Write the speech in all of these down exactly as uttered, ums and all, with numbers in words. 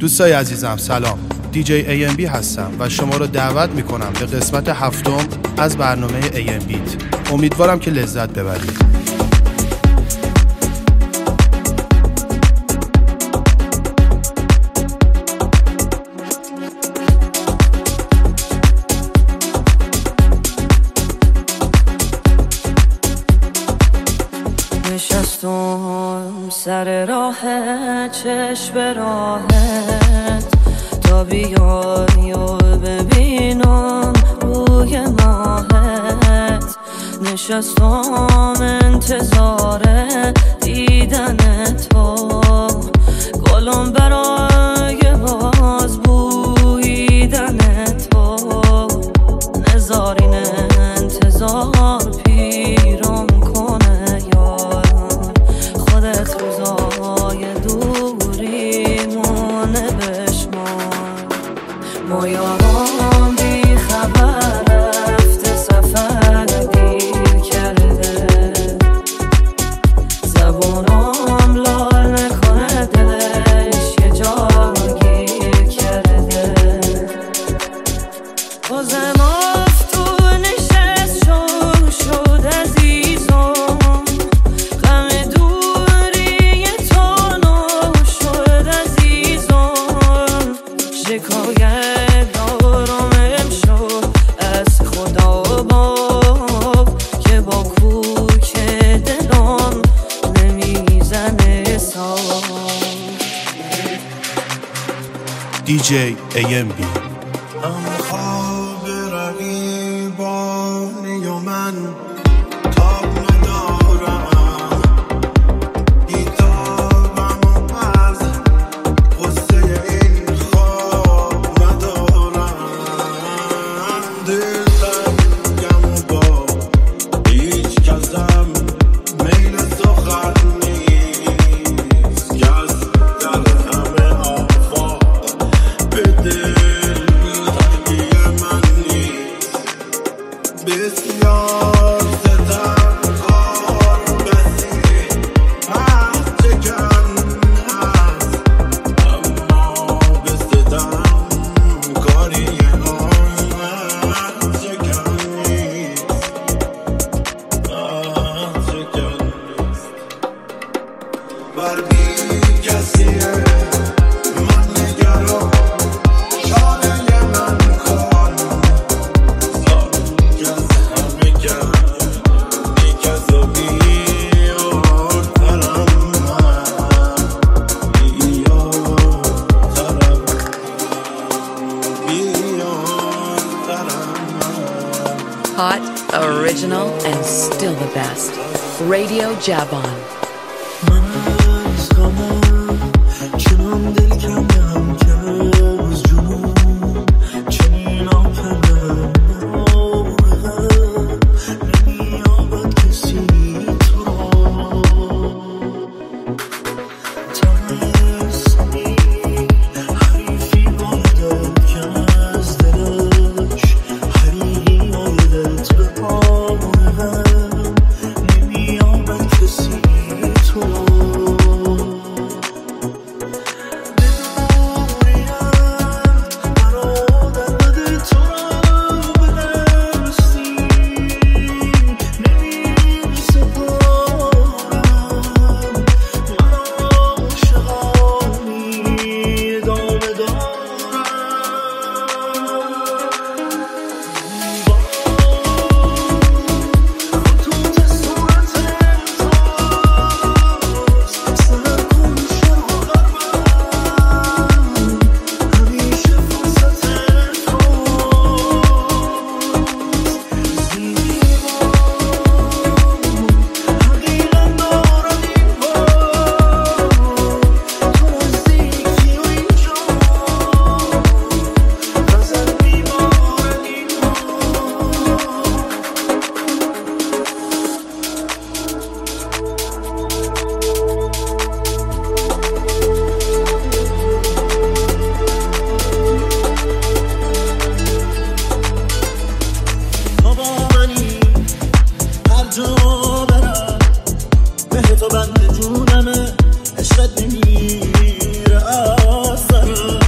دوستای عزیزم سلام، دیجی ای ام بی هستم و شما رو دعوت میکنم به قسمت هفتم از برنامه ای ام بیت. امیدوارم که لذت ببرید. نشستم سر راه چشم راهت تا بیای و ببینم روی ماهت. نشستم انتظار دیدن تو، گلم برای باز بویدن تو. نزارین انتظار پیرم کنه یارم، خودت روزای دوریمونه بشمار. ما یارم بی خبر رفته سفر دیر کرده، زبونم لال نکنه دلش یه جا گیر کرده. بازم افتو نشست شد شد عزیزم، غم دوری تو نو شد عزیزم. شکایت دارم امشب از خدا باب که با کوک دلم نمیزنه سال. دیجی ای ام بی. ام خواب رقیبانی و من تاب ندارم، بیتابم و از غصه این خواب ندارم. دل تنگم و با هیچ کسم میل سخن نیست، کس در همه آفاق به دل بسیار ستمکار بسی هست چکن هست، اما به ستمکاری آن چکن نیست، چکن نیست. بر بی کسیه من نگران، شانه من کن Hot, original, and still the best. Radio Jabon. من از غمم چنان دل کندم که از جنون چنین آپدم براغم نمیابد کسی تو را. ترسمی حریفی بایدد که از دلش حریفی آیدد به پاهم، نمیابد کسی تو را. تو بند جونمه عشقت نمیره از سرم.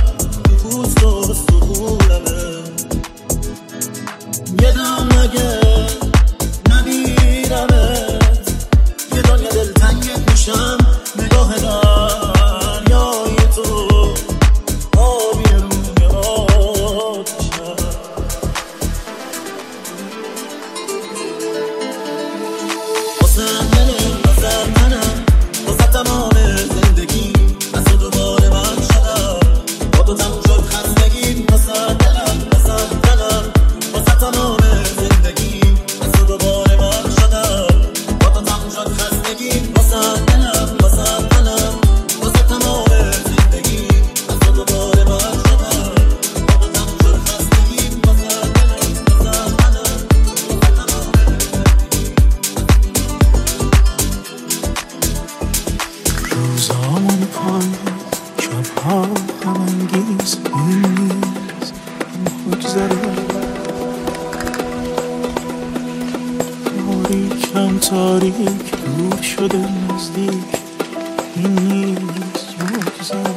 چشمم تاریک دور شده نزدیک این نیست بگذر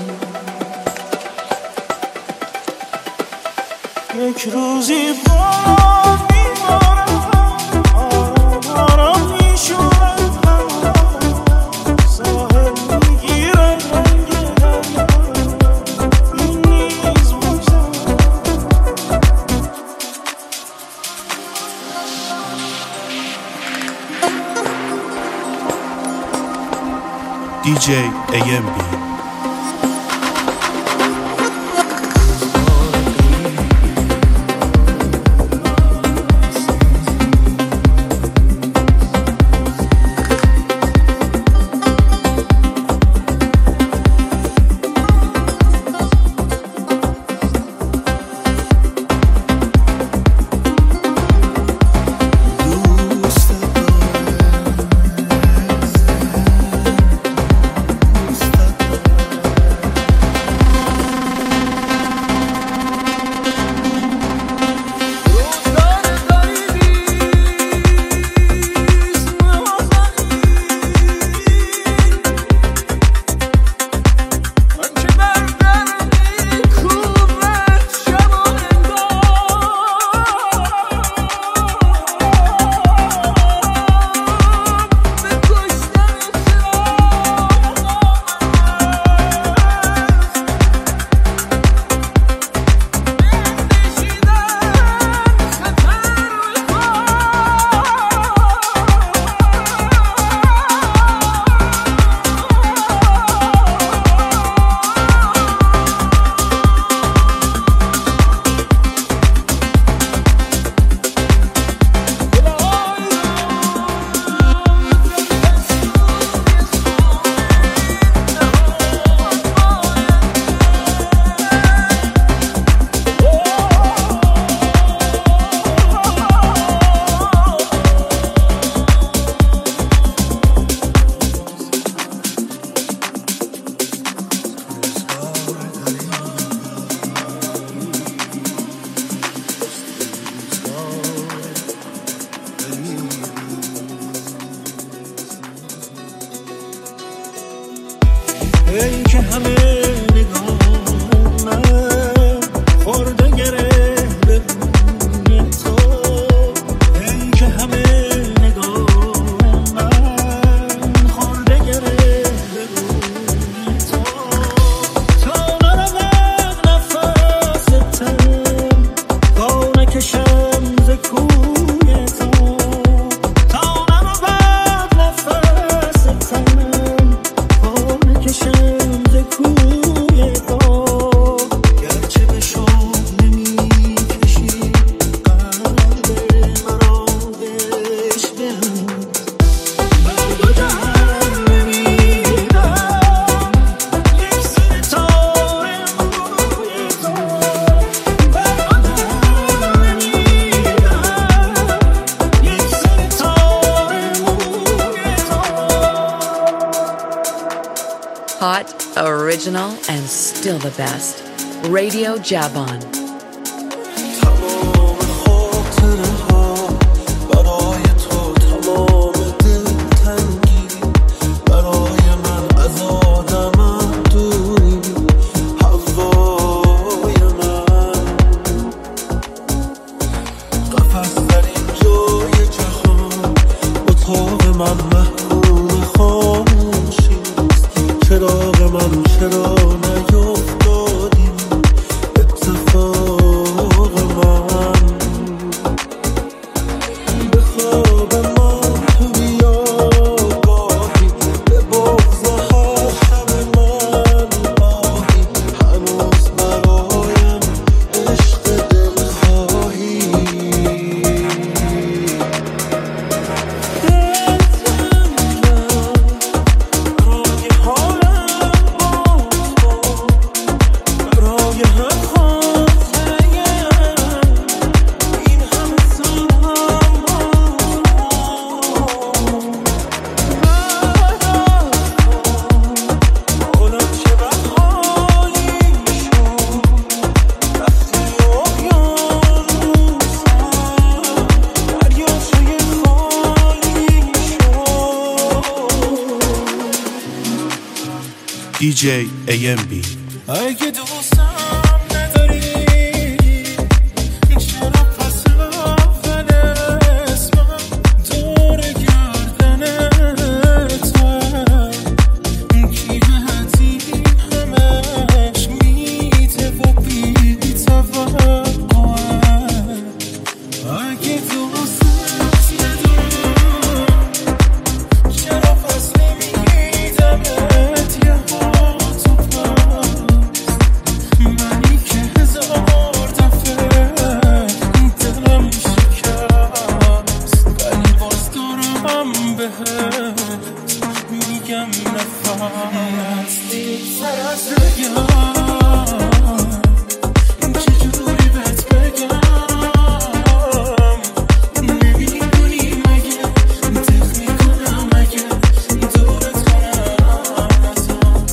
یک روزی با میمارم آرام آرام میشورم ساحل میگیرم رنگ دریا این نیز بگذر دی جی ای ام بی ای که همه نگاهم خورده گره به بوی تو ای که همه نگاهم خورده گره به بوی تو تا نرود نفس تن تا نکشم ز کوی تو تا نرود نفس تن کشم ز کوی تو گرچه به شوق نمی کشی قلب مرا بهش بهم بر دو جهان نمیدم یک ستاره موی تو بر دو جهان نمیدم یک ستاره موی تو Hot, original, and still the best. Radio Jabon. تمام خاطره ها برای تو تمام دلتنگی برای من از آدمم دوری هوای من قفس در این جای جهان اتاق من محکوم خاموشی چراغ من چرا نیفتادی اتفاق من به خواب من تو بیا گاهی به بغض هر شب من آهی هنوز برایم عشق دلخواهی دلتنگم برای حالم باز دی جی ای ام بی. اگه دوستم نداری چرا پس اول اسمم دور گردنت کی حدی همش میده و بی توقعه. اگه دوستت ندارم چرا پس نمیدمت یه ها تو پس منی که هزار دفعه دلم شکست ولی باز دارم بهت میگم نفس تر از بگم چجوری بهت بگم نمیدونی مگه دق میکنم اگه دورت کنم ازم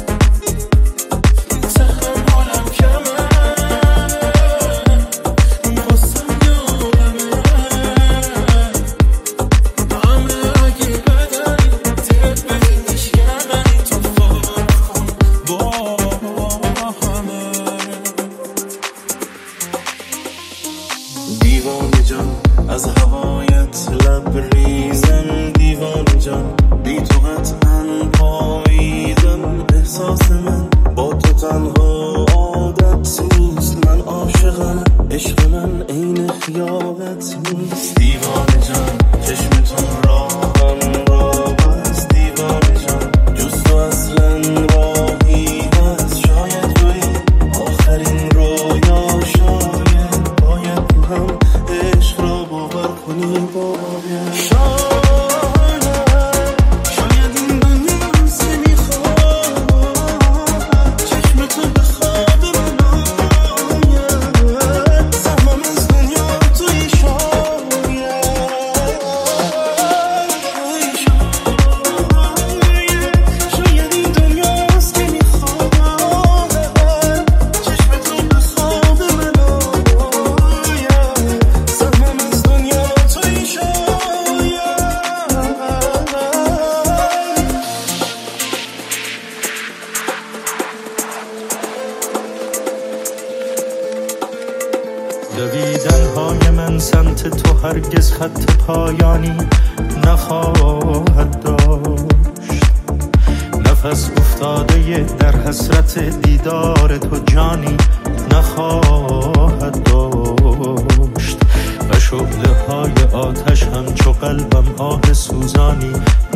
تحملم کمه غصم یادمه همه اگه بدن دل بدی میشکنن تو فرق کن با همه. دیوانه جان از هوایت لبریزم دیوانه جان بی تو قطعا پاییدم احساس من با تو تنها عادت نیست من عاشقم عشق من عین خیالت نیست دیوانه جان چشم تو راهم راه است دیوانه جان جز تو اصلا راهی هست شاید توی آخرین رویا شاید باید تو هم عشق را باور کنی باید شاید شاید این دنیاست که میخواد چشم تو به خواب من آید سهمم از دنیا توی شاید شاید این دنیاست که میخواد چشم تو به خواب من آید سهمم از دنیا توی شاید. دویدن های من سمت تو هرگز خط پایانی نخواهد داشت نفس افتاده در حسرت دیدار تو جانی نخواهد داشت و شعله های آتش همچو قلبم آه سوزانی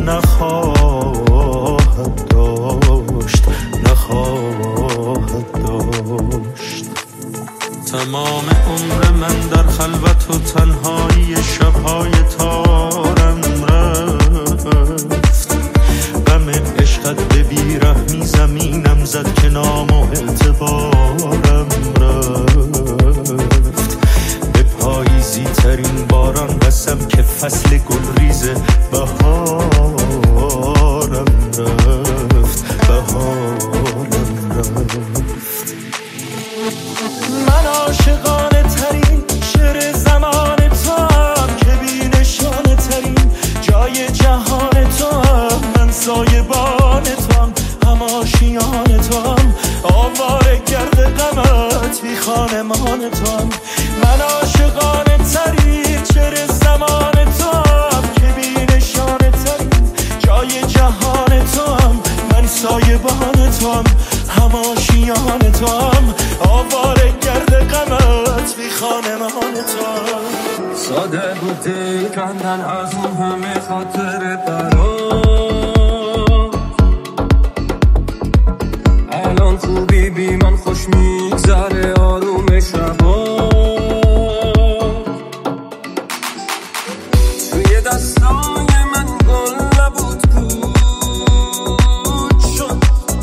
نخواهد داشت نخواهد داشت. تمام عمر من در خلوت و تنهایی شبهای تارم رفت غم عشقت به بیرحمی زمینم زد که نام و اعتبارم رفت به پاییزی ترین باران قسم که فصل گلریز بهارم رفت بهارم رفت. من عاشقانه ترین شعر زمان تو هم که بی نشانه ترین جای جهان تو هم من سایبان تو هم هم آشیان تو هم آواره گرد غمت بی خانمان تو هم من عاشقانه ترین شعر زمان تو هم که بی نشانه ترین جای جهان تو هم من سایبان تو هم هم آشیان تو هم آواره گرد غمت بی خانمان تو هم. ساده بود دل کندن از اون همه خاطر برات الان خوبی بی من خوش میگذره آروم شبا توی دستای من گل نبود بود شد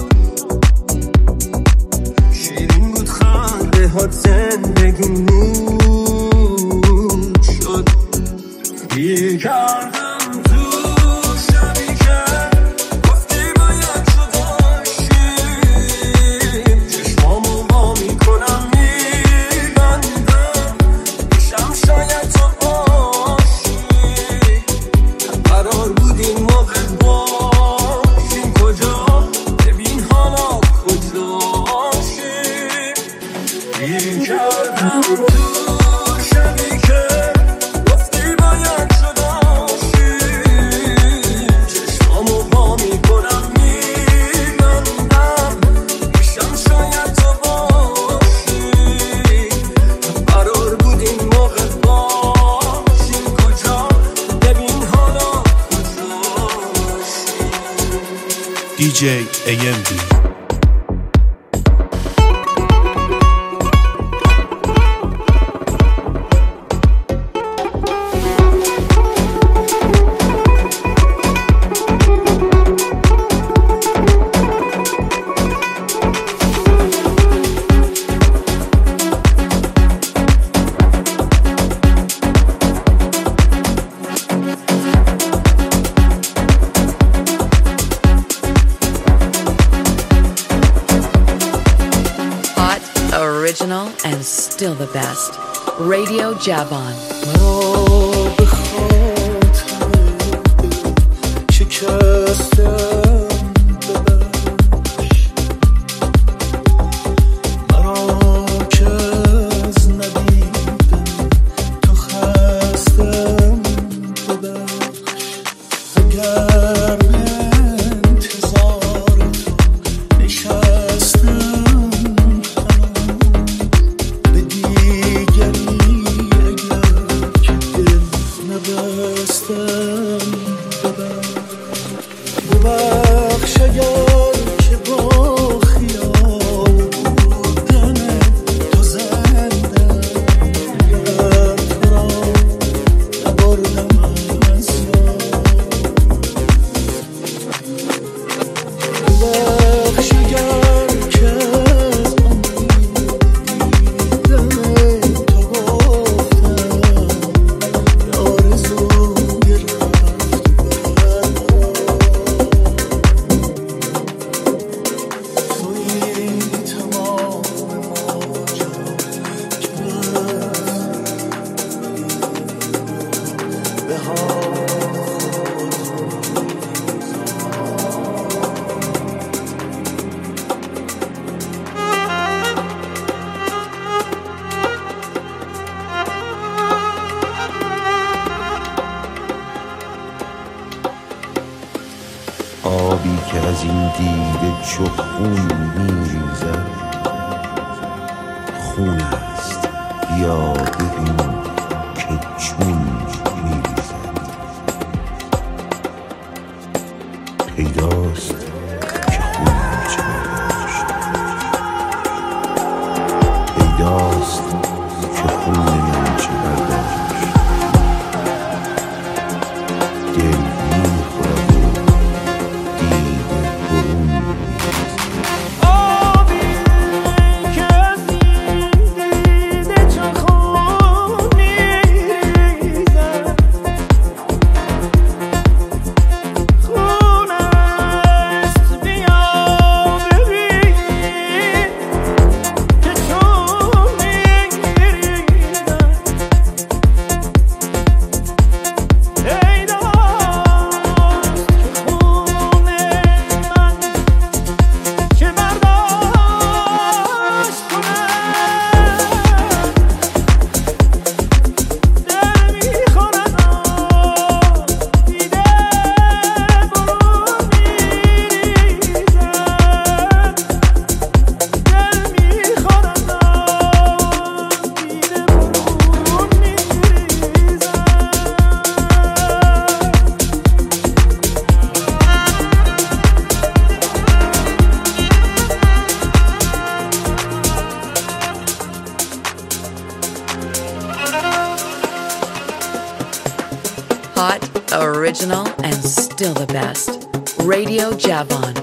شیرین بود خنده هات زندگی نود شد گیر کردم تو شبی که گفتی باید تو باشیم چشمامو با میکنم میبندم پیشم شاید تو باشی دی جی ای ام بی. Original and still the best. Radio Javon. آبی که از این دیده چو خون میریزد خون است، بیا ببین که چون میریزد. پیداست که خون چه برداشت، پیداست که خون من چه برداشت. دل میخورد Hot, original, and still the best. Radio Javon.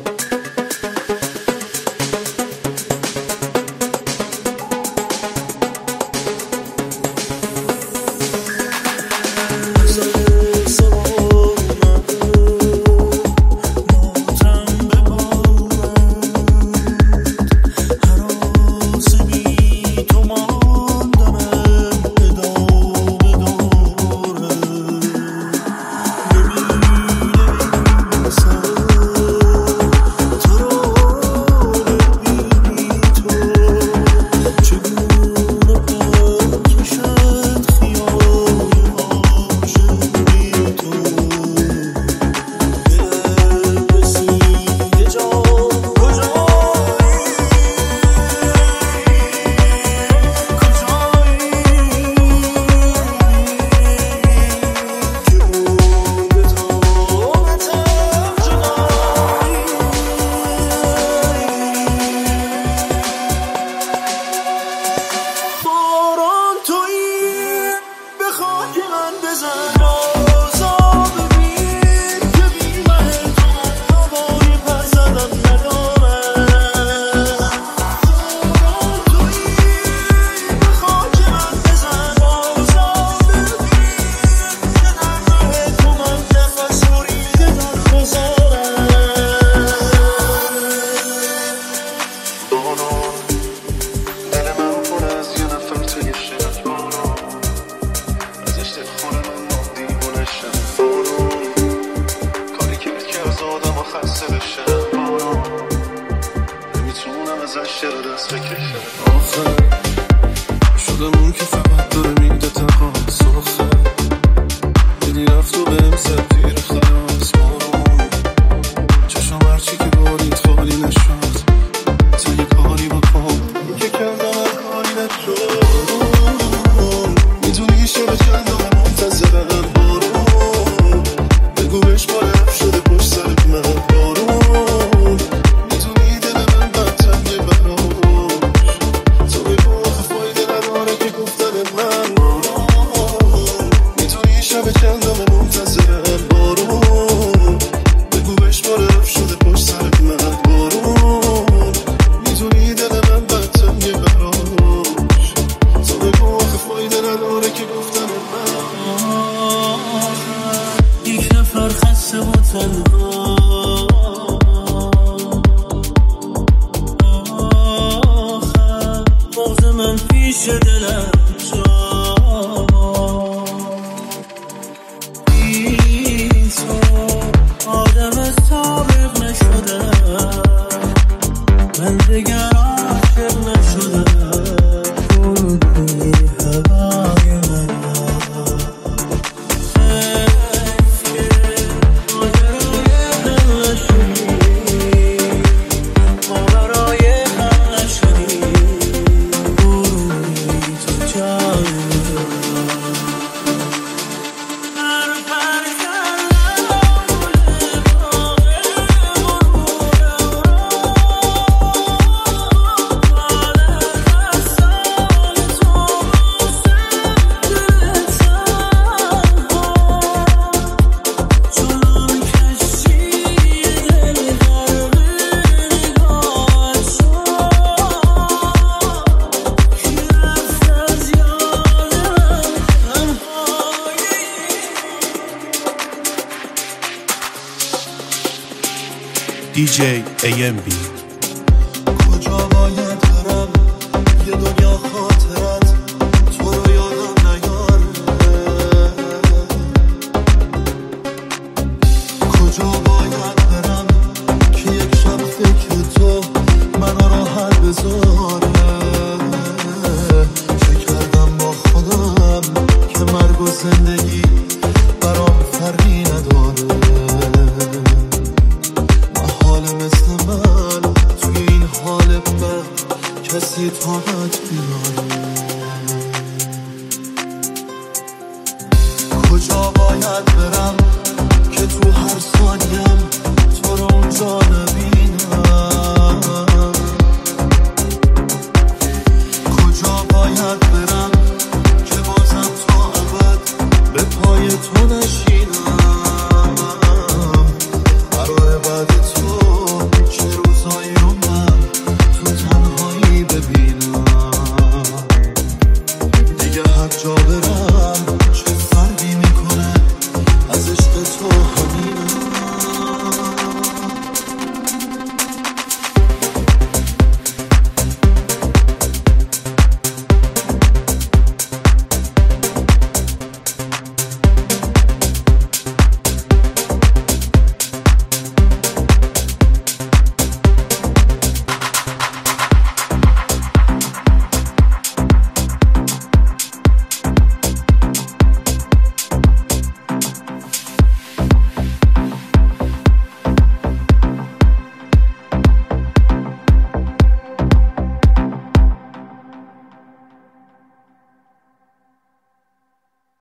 بگو بهش مالم شده پشت سر من بارون میدونی دل من بد تنگه براش تو بگو آخه فایده نداره که گفتن من بارون میدونی شب چندم منتظرم بارون بگو بهش مالم شده پشت سر من بارون میدونی دل من بد تنگه براش تو بگو آخه فایده نداره که گفتن من یک نفر خسته و تنها آخر مغز من پیش دلم جا بی تو آدم سابق نشدم من دیگر عاشق نشدم بودی هوای من دی جی ای ام بی. کجا باید برم یه دنیا خاطرت تو رو یادم نیاره کجا باید برم که یک شب فکر تو منو راحت بذاره چه کردم با خودم که مرگ و زندگی